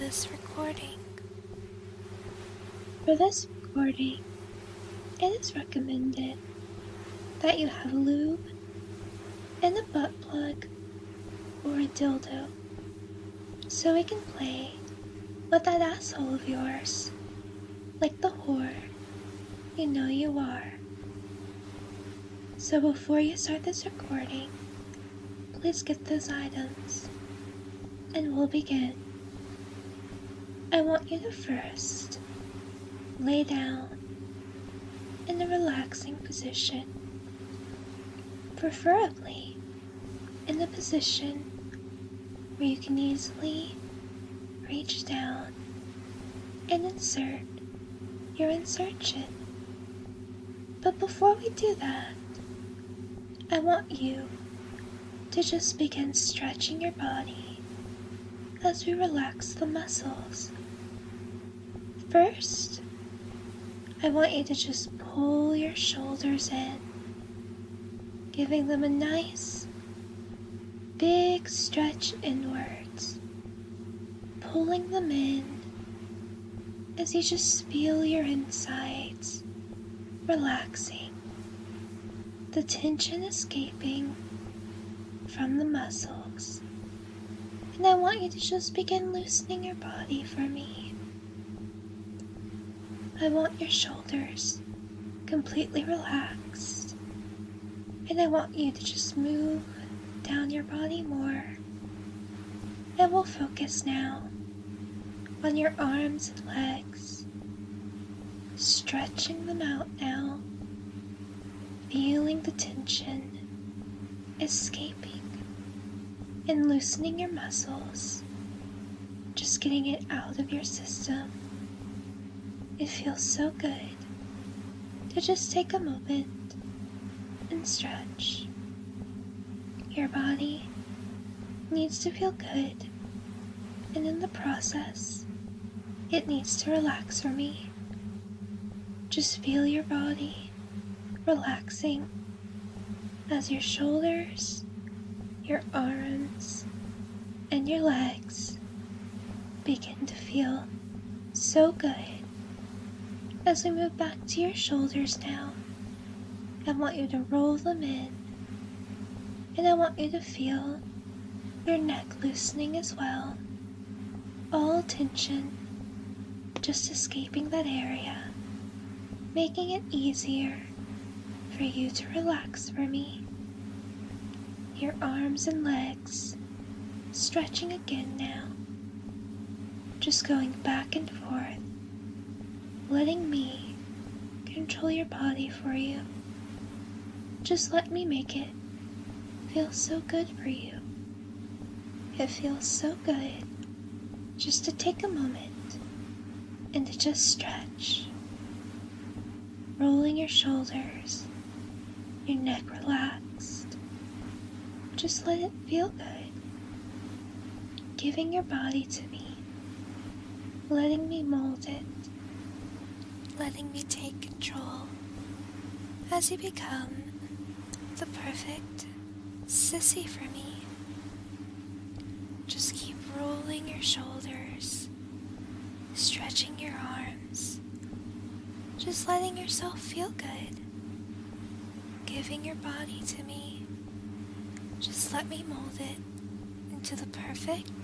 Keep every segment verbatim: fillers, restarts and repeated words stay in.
this recording. For this recording, it is recommended that you have a lube and a butt plug or a dildo so we can play with that asshole of yours like the whore you know you are. So before you start this recording, please get those items and we'll begin. I want you to first lay down in a relaxing position, preferably in a position where you can easily reach down and insert your insertion. But before we do that, I want you to just begin stretching your body as we relax the muscles. First, I want you to just pull your shoulders in, giving them a nice, big stretch inwards, pulling them in as you just feel your insides relaxing, the tension escaping from the muscles. And I want you to just begin loosening your body for me. I want your shoulders completely relaxed, and I want you to just move down your body more. And we'll focus now on your arms and legs, stretching them out now, feeling the tension escaping and loosening your muscles, just getting it out of your system. It feels so good to just take a moment and stretch. Your body needs to feel good, and in the process, it needs to relax for me. Just feel your body relaxing as your shoulders, your arms, and your legs begin to feel so good. As we move back to your shoulders now, I want you to roll them in, and I want you to feel your neck loosening as well. All tension just escaping that area, making it easier for you to relax for me. Your arms and legs stretching again now, just going back and forth, letting me control your body for you. Just let me make it feel so good for you. It feels so good just to take a moment and to just stretch, rolling your shoulders, your neck relaxed. Just let it feel good, giving your body to me, letting me mold it, Letting me take control as you become the perfect sissy for me. Just keep rolling your shoulders, stretching your arms, just letting yourself feel good, giving your body to me. Just let me mold it into the perfect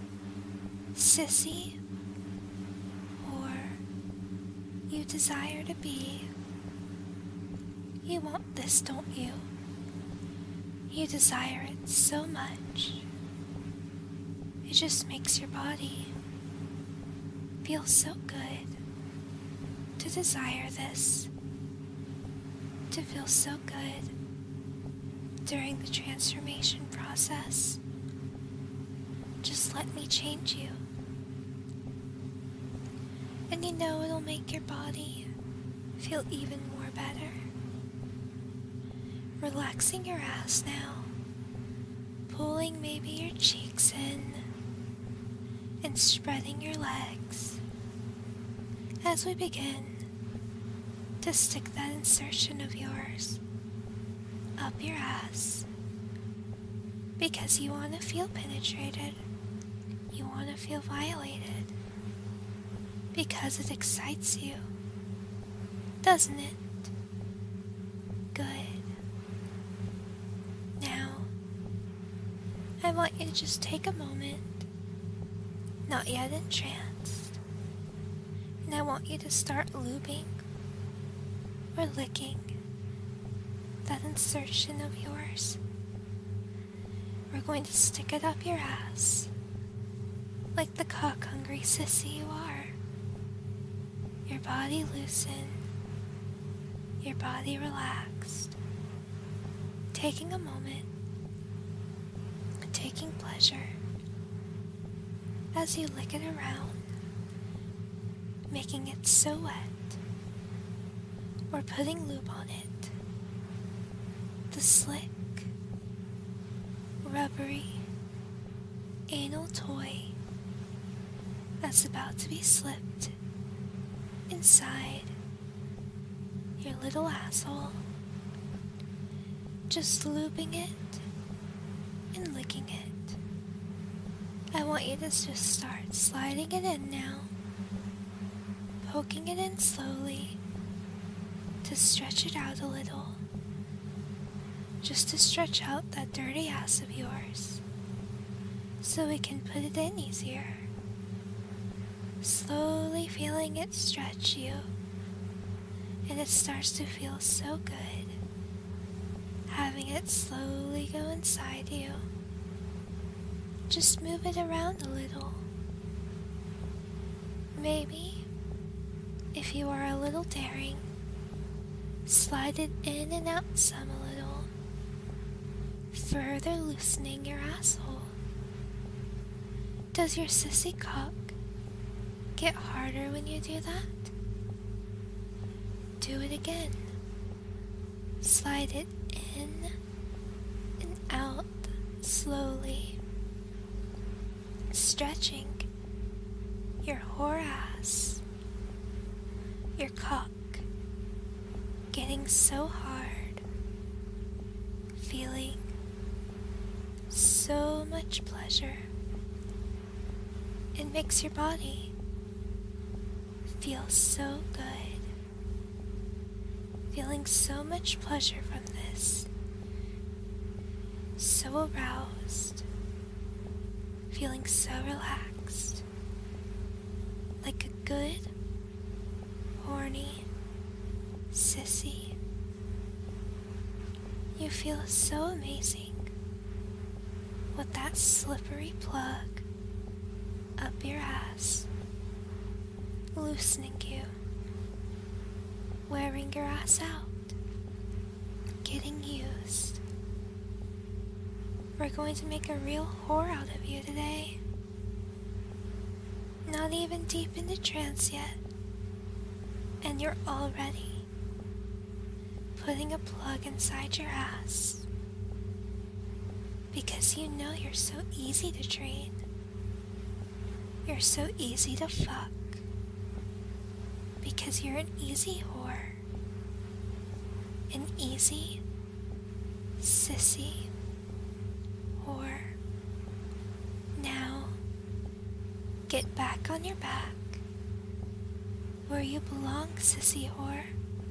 sissy or you desire to be. You want this, don't you? You desire it so much. It just makes your body feel so good to desire this, to feel so good during the transformation process. Just let me change you. And you know it'll make your body feel even more better. Relaxing your ass now, pulling maybe your cheeks in and spreading your legs as we begin to stick that insertion of yours up your ass because you want to feel penetrated. you want to feel violated because it excites you, doesn't it? Good. Now, I want you to just take a moment, not yet entranced, and I want you to start lubing or licking that insertion of yours. We're going to stick it up your ass, like the cock-hungry sissy you are. Your body loosened, your body relaxed, taking a moment, taking pleasure as you lick it around, making it so wet, or putting lube on it. The slick, rubbery, anal toy that's about to be slipped inside your little asshole, just lubing it and licking it. I want you to just start sliding it in now, poking it in slowly to stretch it out a little, just to stretch out that dirty ass of yours so we can put it in easier. Slowly feeling it stretch you, and it starts to feel so good, having it slowly go inside you. Just move it around a little. Maybe, if you are a little daring, slide it in and out some a little, further loosening your asshole. Does your sissy cock get harder when you do that? Do it again. Slide it in and out slowly, stretching your whore ass, your cock getting so hard, feeling so much pleasure. It makes your body feel so good, feeling so much pleasure from this, so aroused, feeling so relaxed, like a good, horny sissy. You feel so amazing with that slippery plug up your ass, loosening you, wearing your ass out, getting used. We're going to make a real whore out of you today. Not even deep into trance yet, and you're already putting a plug inside your ass because you know you're so easy to train. You're so easy to fuck because you're an easy whore, an easy sissy whore. Now, get back on your back where you belong, sissy whore,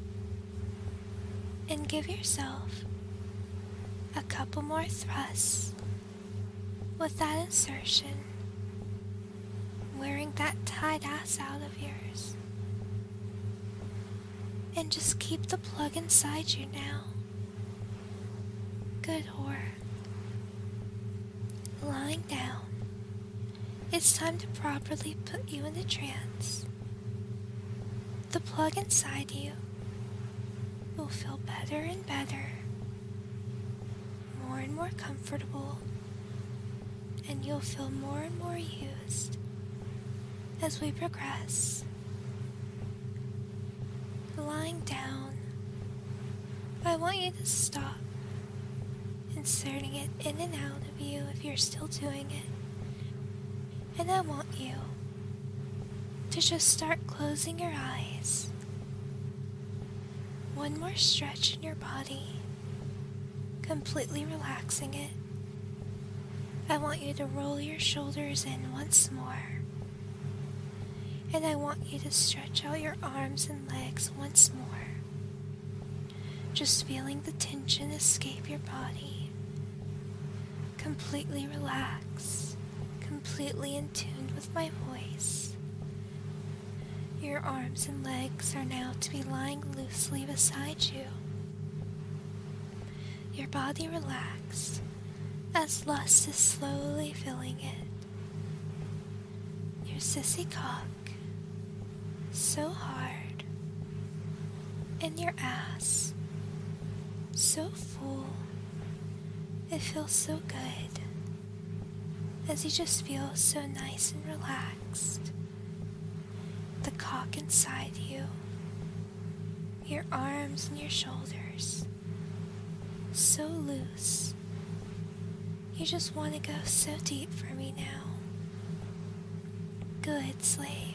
and give yourself a couple more thrusts with that insertion, wearing that tight ass out of yours. And just keep the plug inside you now. Good whore. Lying down, it's time to properly put you into trance. The plug inside you will feel better and better, more and more comfortable, and you'll feel more and more used as we progress. Lying down, I want you to stop inserting it in and out of you if you're still doing it. And I want you to just start closing your eyes. One more stretch in your body, completely relaxing it. I want you to roll your shoulders in once more. And I want you to stretch out your arms and legs once more. Just feeling the tension escape your body. Completely relaxed, completely in tune with my voice. Your arms and legs are now to be lying loosely beside you. Your body relaxed as lust is slowly filling it. Your sissy cock, so hard, and your ass, so full. It feels so good as you just feel so nice and relaxed. The cock inside you, your arms and your shoulders, so loose. You just want to go so deep for me now. Good slave.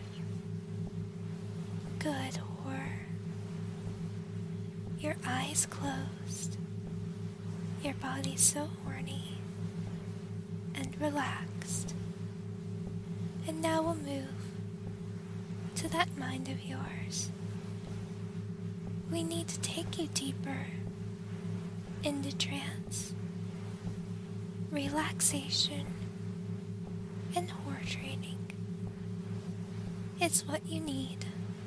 Good whore. Your eyes closed. Your body so horny and relaxed. And now we'll move to that mind of yours. We need to take you deeper into trance, relaxation, and whore training. It's what you need.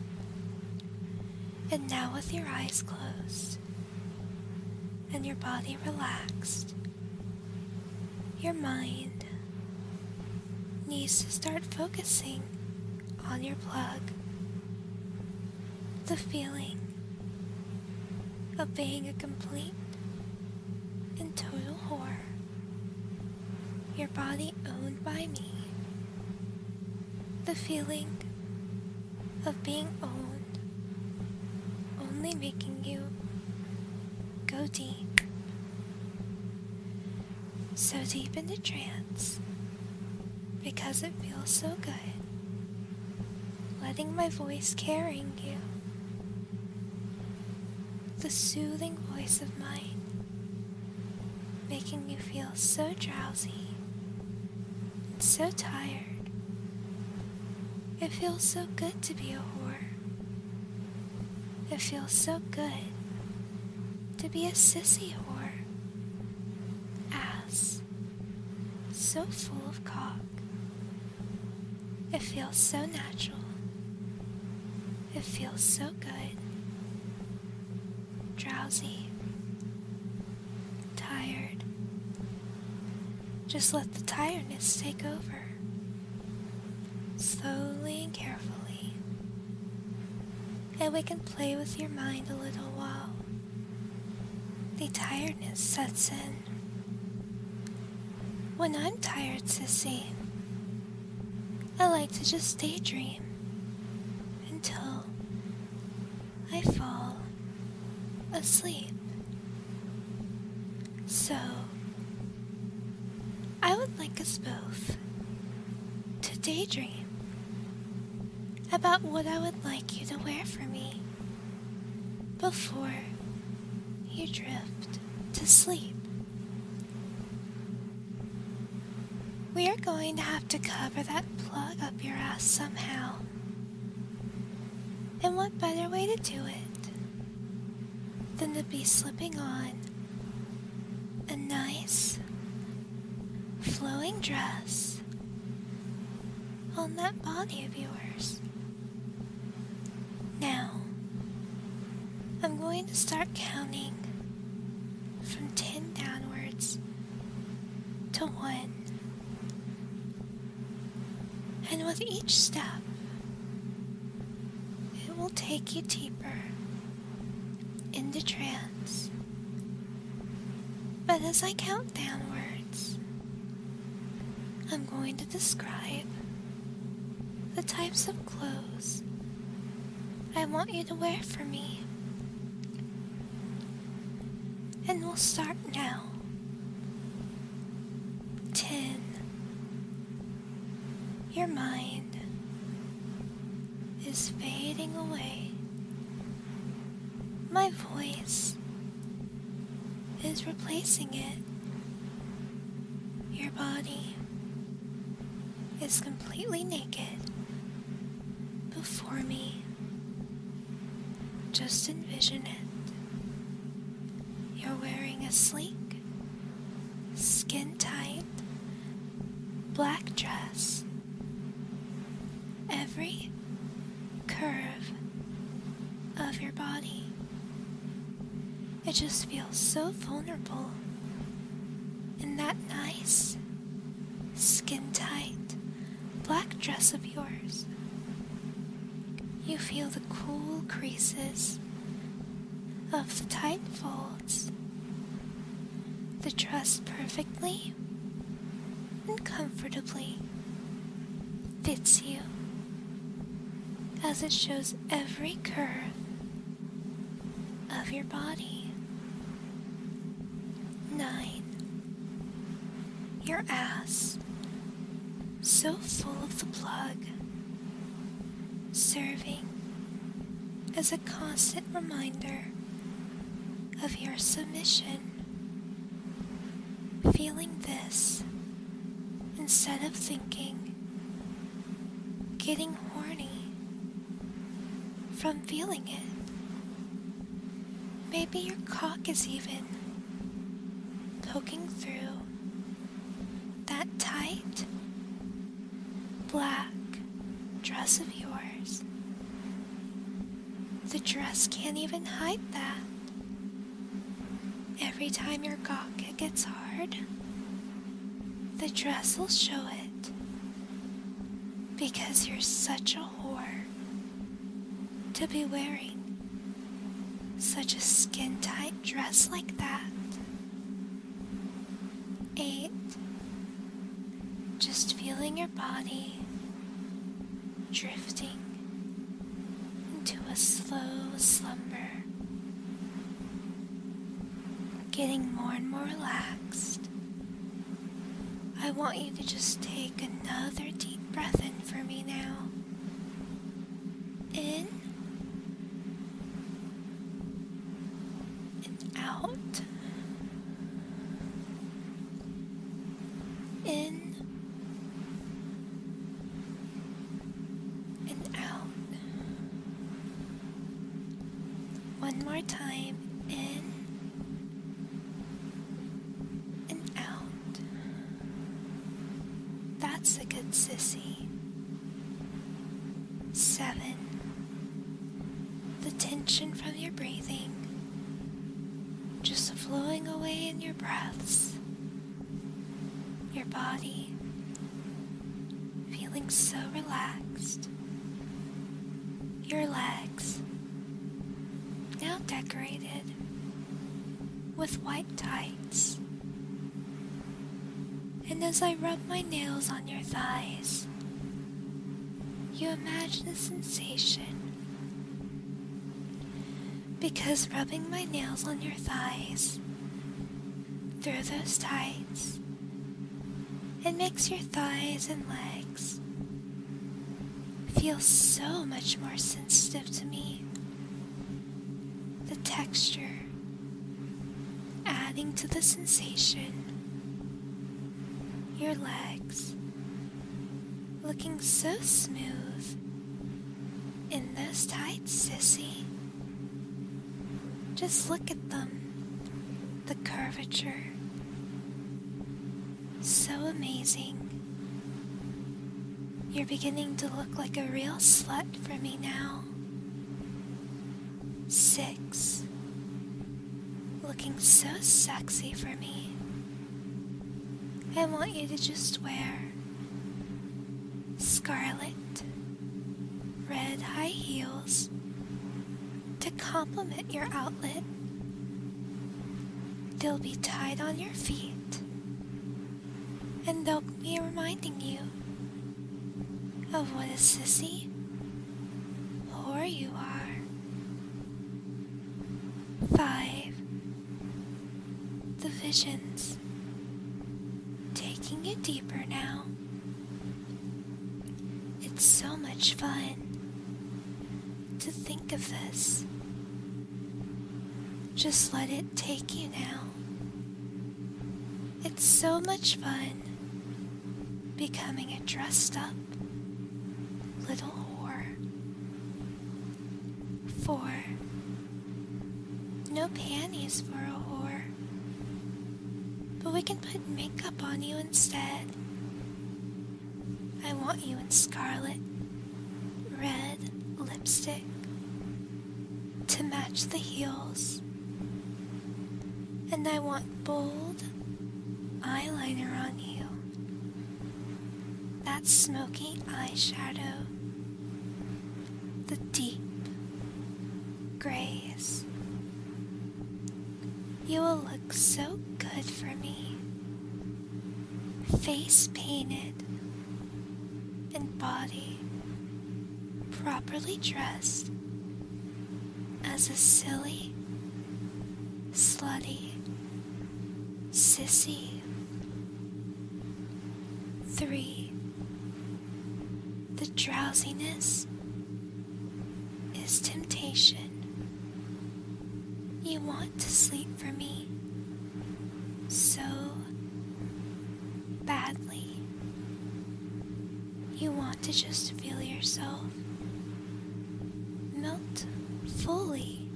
And now with your eyes closed and your body relaxed, your mind needs to start focusing on your plug. The feeling of being a complete and total whore. Your body owned by me. The feeling of being owned, only making you go deep. So deep into trance, because it feels so good. Letting my voice carrying you. The soothing voice of mine, making you feel so drowsy and so tired. It feels so good to be a whore. It feels so good to be a sissy whore. Ass, so full of cock. It feels so natural. It feels so good. Drowsy. Tired. Just let the tiredness take over. Slowly and carefully. And we can play with your mind a little while the tiredness sets in. When I'm tired, sissy, I like to just daydream until I fall asleep. So, I would like us both to daydream about what I would like you to wear for me before you drift to sleep. We are going to have to cover that plug up your ass somehow. And what better way to do it than to be slipping on a nice flowing dress on that body of yours. Now, I'm going to start counting from ten downwards to one. And with each step, it will take you deeper into trance. But as I count downwards, I'm going to describe the types of clothes I want you to wear for me. And we'll start now. Ten. Your mind is fading away. My voice is replacing it. Your body is completely naked before me. Just envision it. You're wearing a sleek, skin-tight, black dress. Every curve of your body, it just feels so vulnerable in that nice, skin-tight, black dress of yours. You feel the cool creases of the tight folds. The dress perfectly and comfortably fits you as it shows every curve of your body. Nine. Your ass, so full of the plug, serving as a constant reminder of your submission. Feeling this instead of thinking, getting horny from feeling it. Maybe your cock is even poking through that tight, black dress of yours. The dress can't even hide that. Every time your cock gets hard, the dress will show it. Because you're such a whore to be wearing such a skin-tight dress like that. Eight. Just feeling your body drifting into a slow slumber, getting more and more relaxed. I want you to just take another deep breath in for me now. In and out. In and out. One more time. In and out. That's a good sissy. Seven. The tension from your breathing just flowing away in your breaths. Your body feeling so relaxed. Your legs now decorated with white tights. And as I rub my nails on your thighs, you imagine the sensation. Because rubbing my nails on your thighs through those tights, it makes your thighs and legs feel so much more sensitive to me. The texture adding to the sensation. Your legs looking so smooth in those tights, sissy. Just look at them, the curvature. So amazing. You're beginning to look like a real slut for me now. Six. Looking so sexy for me. I want you to just wear scarlet, red high heels to complement your outlet. They'll be tied on your feet, and they'll be reminding you of what a sissy whore you are. Five. The visions taking you deeper now. It's so much fun to think of this. Just let it take you now It's so much fun becoming a dressed up little whore. Four. No panties for a whore, but we can put makeup on you instead. I want you in scarlet, red lipstick to match the heels, and I want bold eyeliner on you. That smoky eyeshadow, the deep grays. You will look so good for me, face painted and body properly dressed as a silly, slutty sissy. Three. The drowsiness is temptation. You want to sleep for me so badly. You want to just feel yourself melt fully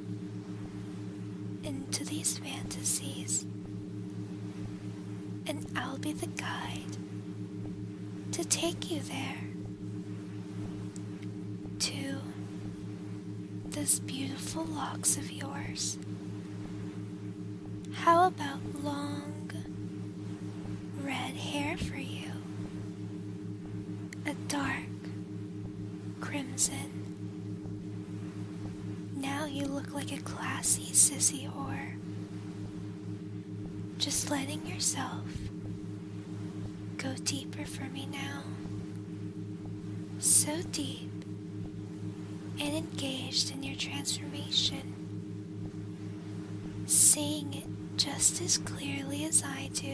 into these fantasies, and I'll be the guide to take you there to those beautiful locks of yours. How about long red hair for you? A dark crimson. Now you look like a classy sissy whore. Just letting yourself go deeper for me now. So deep and engaged in your transformation. Seeing it just as clearly as I do.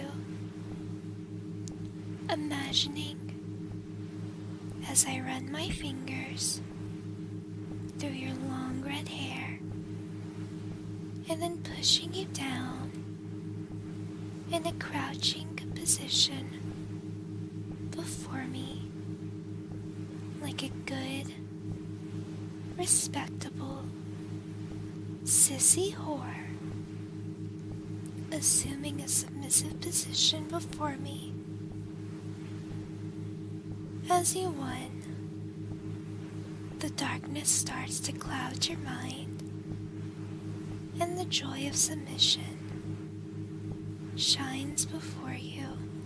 Imagining as I run my fingers through your long red hair and then pushing you down in a crouching position before me like a good, respectable sissy whore, assuming a submissive position before me. As you won, the darkness starts to cloud your mind, and the joy of submission shines before you.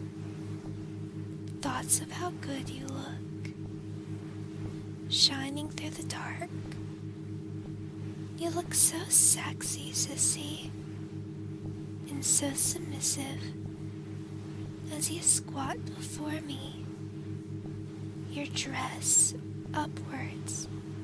Thoughts of how good you look, shining through the dark. You look so sexy, sissy, and so submissive as you squat before me, your dress upwards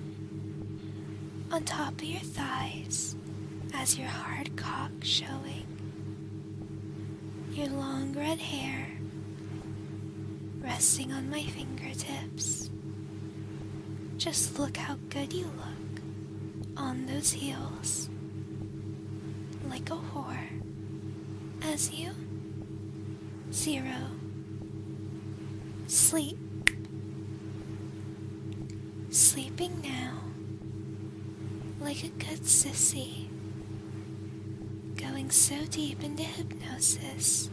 on top of your thighs as your hard cock showing, your long red hair resting on my fingertips. Just look how good you look on those heels, like a whore. As you zero sleep, sleeping now like a good sissy, going so deep into hypnosis,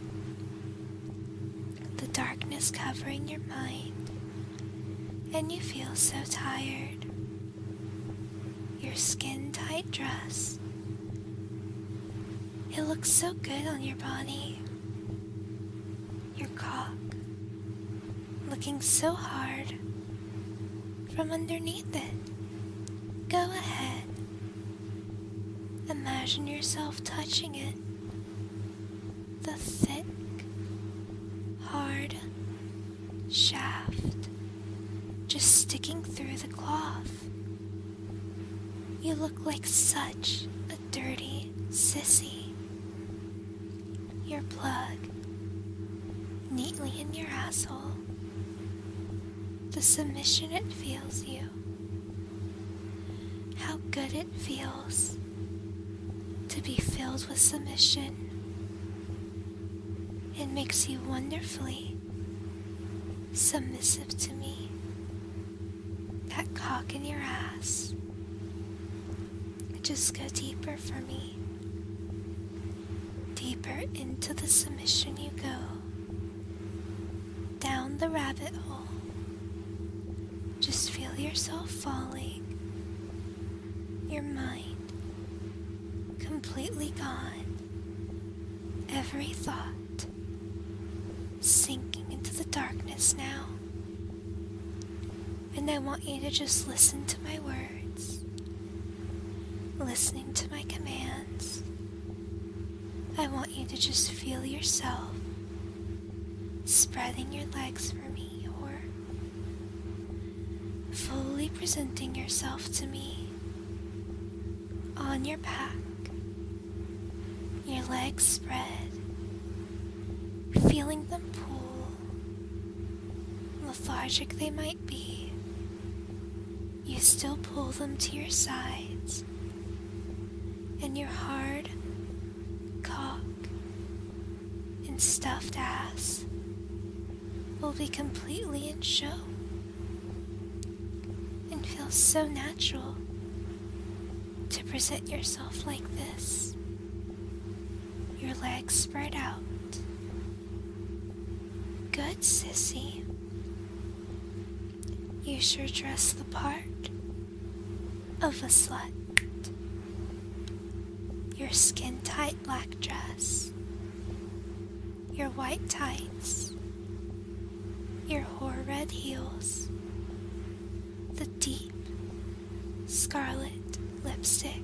the darkness covering your mind, and you feel so tired. Your skin-tight dress, it looks so good on your body. Your cock looking so hard from underneath it. Go ahead. Imagine yourself touching it. The thick, hard shaft just sticking through the cloth. You look like such a dirty sissy. Your plug neatly in your asshole. The submission it feels you. How good it feels to be filled with submission. It makes you wonderfully submissive to me. That cock in your ass. Just go deeper for me. Deeper into the submission you go. Down the rabbit hole. Just feel yourself falling. Your mind completely gone. Every thought sinking into the darkness now. And I want you to just listen to my words. Listening to my commands. I want you to just feel yourself spreading your legs for me, or fully presenting yourself to me on your back, your legs spread, feeling them pull, lethargic they might be. You still pull them to your sides, and your hard cock and stuffed ass will be completely in show and feel so natural to present yourself like this. Your legs spread out. Good, sissy. You sure dress the part of a slut. Your skin-tight black dress, your white tights, your whore red heels, the deep scarlet lipstick,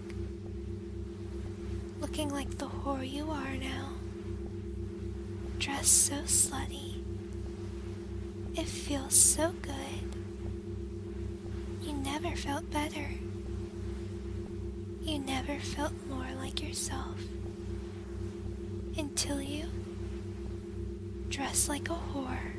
looking like the whore you are now, dressed so slutty, it feels so good. You never felt better. You never felt more like yourself until you dress like a whore.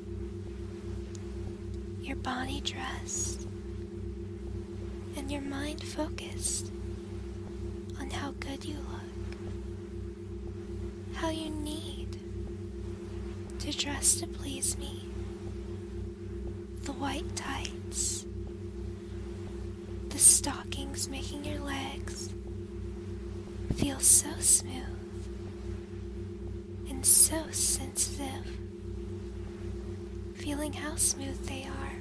Your body dressed and your mind focused on how good you look, how you need to dress to please me. The white tights, the stockings making your legs feel so smooth and so sensitive, feeling how smooth they are,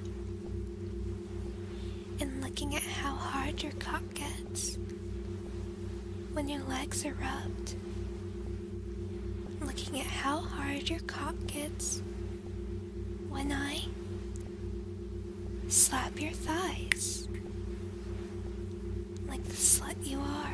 and looking at how hard your cock gets when your legs are rubbed, looking at how hard your cock gets when I slap your thighs like the slut you are.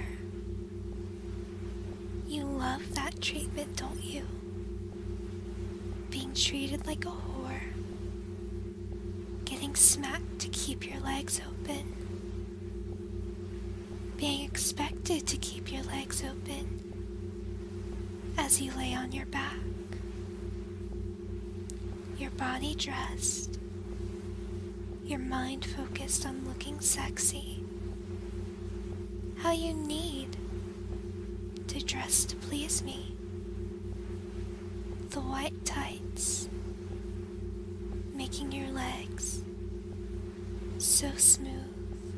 You love that treatment, don't you? Being treated like a whore, getting smacked to keep your legs open, being expected to keep your legs open as you lay on your back, your body dressed, your mind focused on looking sexy, how you need to dress to please me. The white tights making your legs so smooth,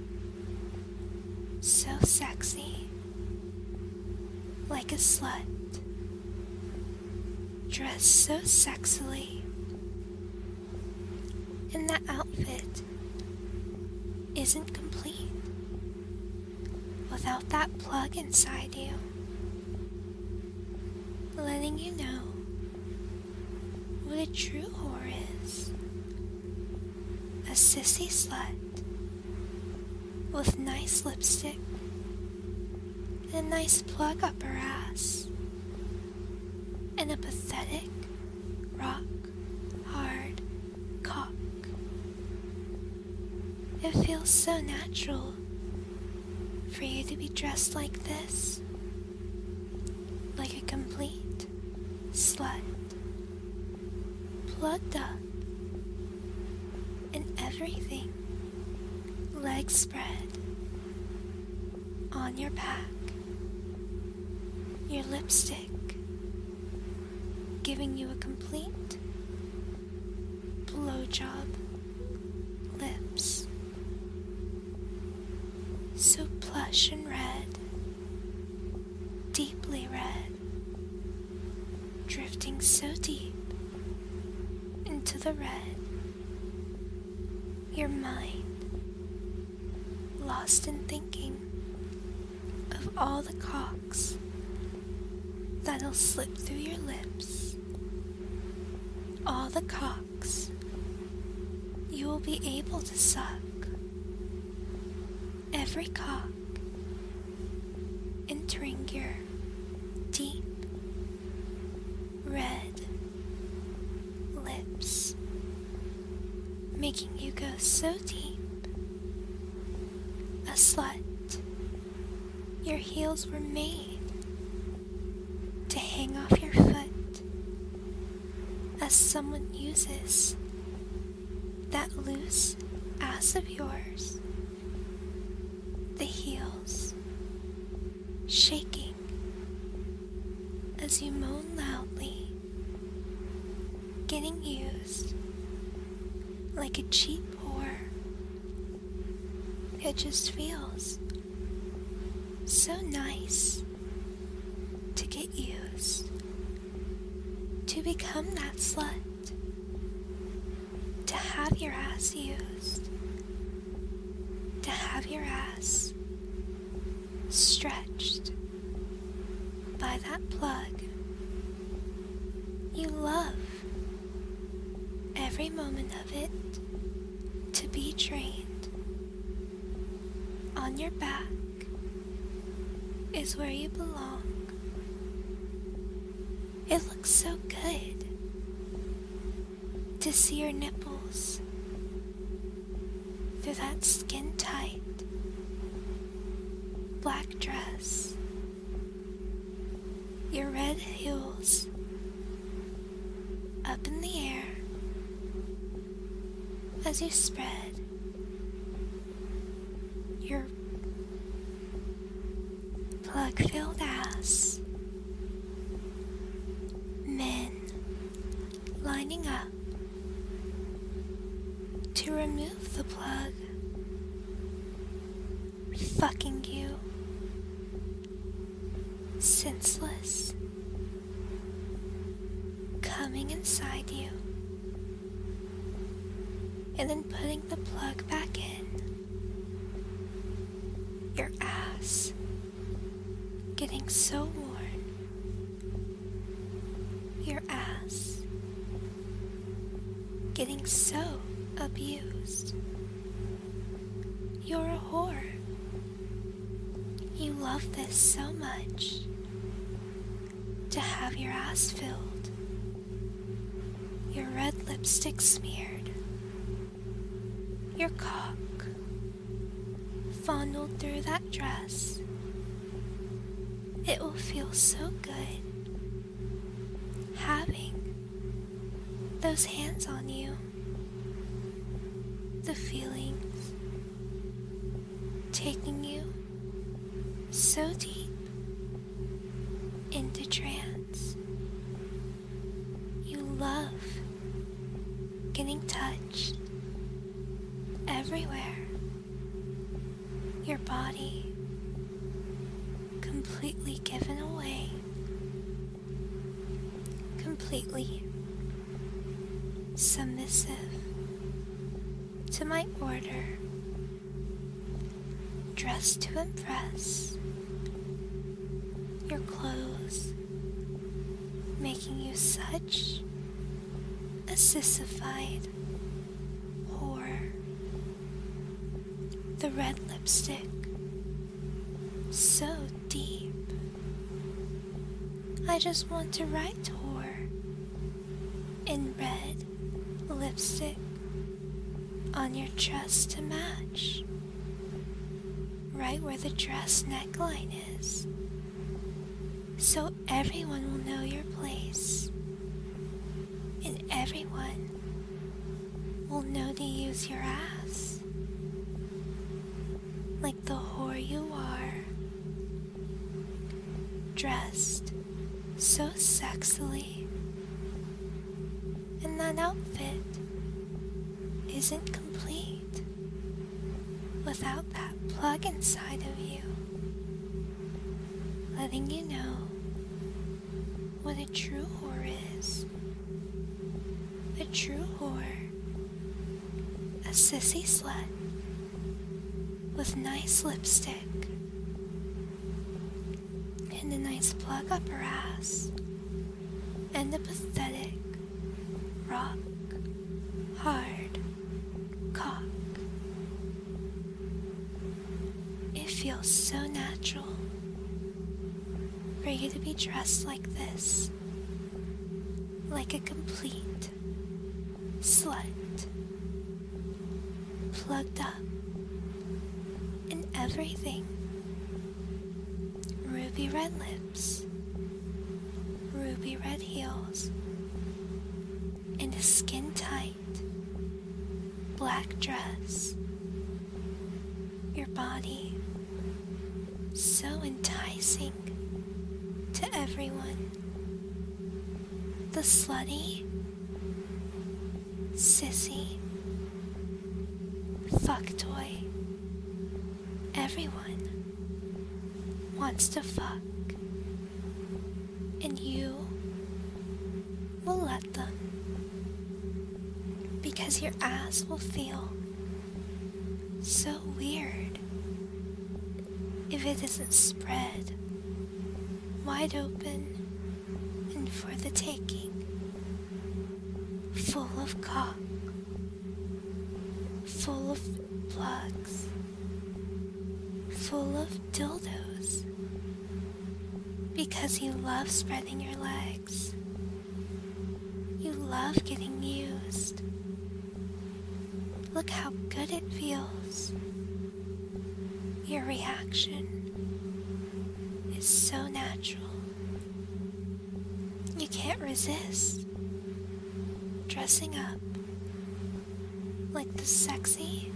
so sexy, like a slut, dressed so sexily. And that outfit isn't complete without that plug inside you, letting you know what a true whore is. A sissy slut with nice lipstick and a nice plug up her ass, and a pathetic, rock hard cock. It feels so natural for you to be dressed like this, like a complete slut, plugged up and everything, legs spread, on your back, your lipstick giving you a complete blowjob lips. So plush and red, deeply red, drifting so deep into the red, your mind lost in thinking of all the cocks that'll slip through your lips, all the cocks you will be able to suck, every cock entering your deep red lips, making you go so deep. A slut, your heels were made to hang off your foot as someone uses that loose ass of yours, the heels shaking as you moan loudly, getting used like a cheap whore. It just feels so nice to get used, to become that slut, to have your ass used, to have your ass stretched by that plug. You love every moment of it to be trained. On your back is where you belong. It looks so good to see your nipples through that skin-tight black dress, your red heels up in the air as you spread your plug-filled ass. Men lining up to remove the plug, fucking you senseless, coming inside you, and then putting the plug back in. Your ass getting so worn, your ass getting so abused. You're a whore. You love this so much, to have your ass filled, your red lipstick smeared, your cock fondled through that dress. It will feel so good having those hands on you, the feelings taking you so deep into trance. You love getting touched everywhere. Your body completely given away, completely submissive to my order, dressed to impress, your clothes making you such a sissified whore, the red lipstick so deep. I just want to write whore in red lipstick on your chest to match, right where the dress neckline is, so everyone will know your place, and everyone will know to use your ass like the whore you are, dressed so sexily that outfit isn't complete without that plug inside of you, letting you know what a true whore is. A true whore, a sissy slut with nice lipstick and a nice plug up her ass and a pathetic, rock, hard cock. It feels so natural for you to be dressed like this, like a complete slut, plugged up in everything. Ruby red lips, ruby red heels, and a skin tight black dress. Your body so enticing to everyone. The slutty, sissy, fuck toy. Everyone wants to fuck, and you will let them, because your ass will feel so weird if it isn't spread wide open and for the taking, full of cock, full of plugs, full of dildos, because you love spreading your legs. You love getting used. Look how good it feels. Your reaction is so natural. You can't resist dressing up like the sexy,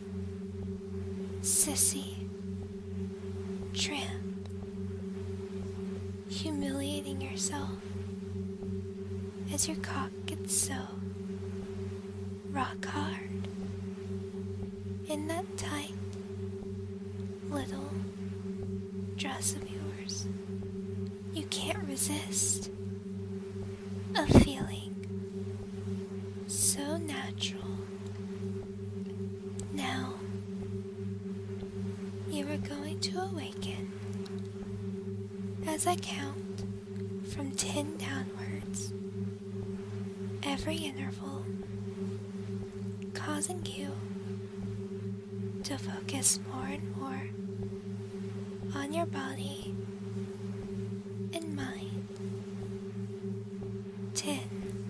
sissy tramp, humiliating yourself as your cock gets so rock hard in that tight little dress of yours. You can't resist a feeling so natural. Now you are going to awaken as I count from ten downwards, every interval, causing you to focus more and more on your body and mind. Ten.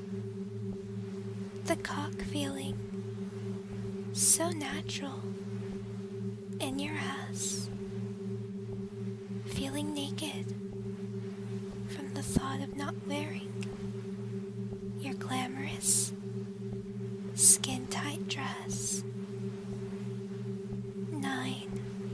The cock feeling so natural in your ass, feeling naked from the thought of not wearing your glamorous skin-tight dress. Nine.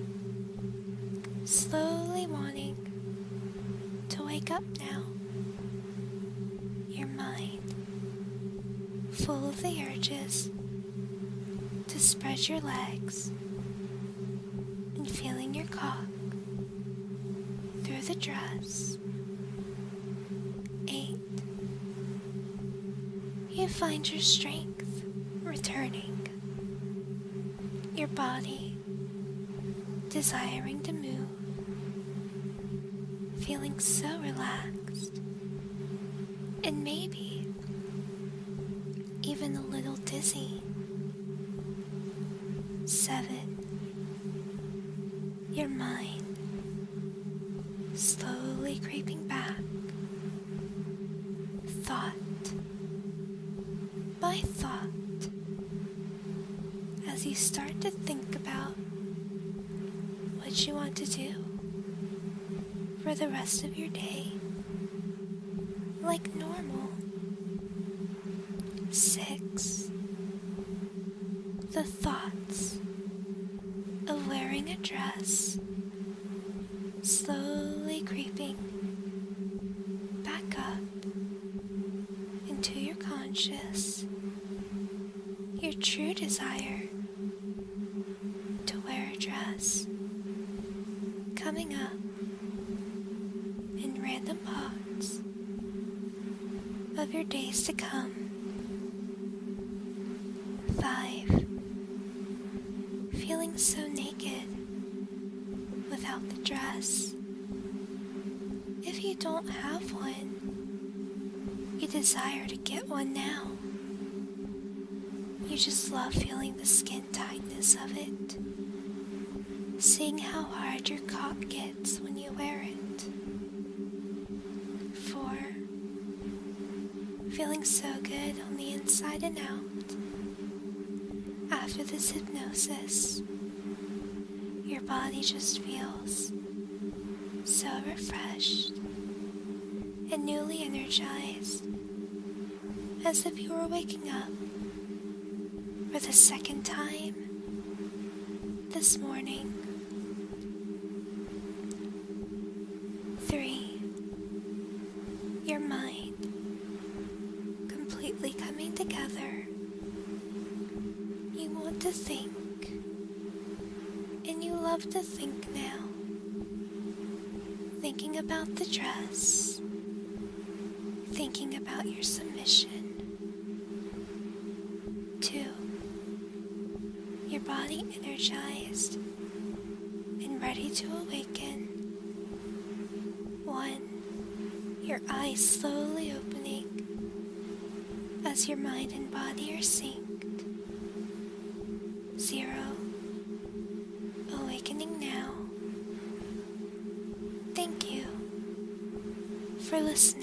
Slowly wanting to wake up now. Your mind full of the urges to spread your legs and feeling your cock through the dress. Eight. You find your strength returning, your body desiring to move, feeling so relaxed, and maybe even a little dizzy. Seven. Your mind slowly creeping back, thought by thought, as you start to think about what you want to do for the rest of your day, like normal. Six. The thoughts of wearing a dress slowly creeping back up into your conscious, your true desire to wear a dress, coming up in random parts of your days to come. Five, feeling so naked without the dress. If you don't have one, you desire to get one now. You just love feeling the skin tightness of it, seeing how hard your cock gets when you wear it. Four, feeling so good on the inside and out. After this hypnosis, your body just feels so refreshed and newly energized, as if you were waking up for the second time this morning. Three, your mind completely coming together. You want to think, and you love to think now. Thinking about the dress, thinking about your submission. Two, your body energized and ready to awaken. One, your eyes slowly opening as your mind and body are synced. Zero, awakening now. Thank you for listening.